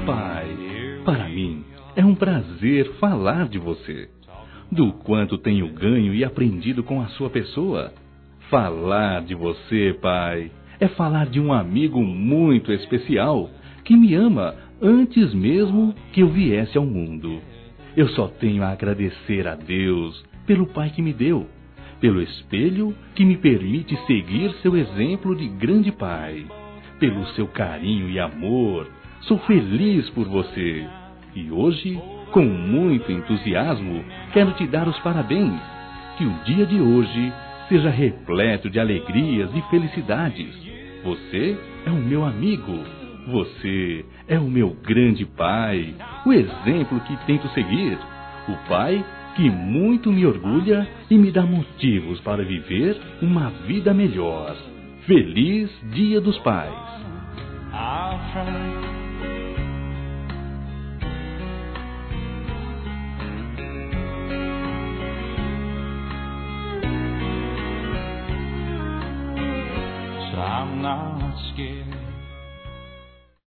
Pai, para mim é um prazer falar de você, do quanto tenho ganho e aprendido com a sua pessoa. Falar de você, Pai, é falar de um amigo muito especial que me ama antes mesmo que eu viesse ao mundo. Eu só tenho a agradecer a Deus pelo Pai que me deu, pelo espelho que me permite seguir seu exemplo de grande Pai, pelo seu carinho e amor. Sou feliz por você e hoje, com muito entusiasmo, quero te dar os parabéns. Que o dia de hoje seja repleto de alegrias e felicidades. Você é o meu amigo. Você é o meu grande Pai, o exemplo que tento seguir. O Pai que muito me orgulha e me dá motivos para viver uma vida melhor. Feliz Dia dos Pais. I'm not scared